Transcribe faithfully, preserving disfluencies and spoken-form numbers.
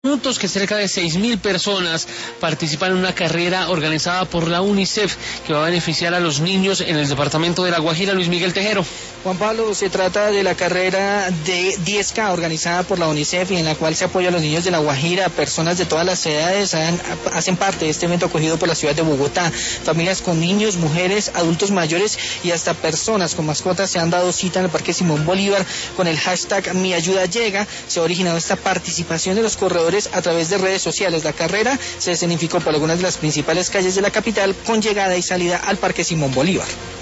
Minutos que cerca de seis mil personas participan en una carrera organizada por la UNICEF que va a beneficiar a los niños en el departamento de La Guajira. Luis Miguel Tejero. Juan Pablo, se trata de la carrera de diez K organizada por la UNICEF y en la cual se apoya a los niños de La Guajira. Personas de todas las edades han, hacen parte de este evento acogido por la ciudad de Bogotá. Familias con niños, mujeres, adultos mayores y hasta personas con mascotas se han dado cita en el Parque Simón Bolívar con el hashtag Mi Ayuda Llega. Se ha originado esta participación de los corredores a través de redes sociales. La carrera se escenificó por algunas de las principales calles de la capital con llegada y salida al Parque Simón Bolívar.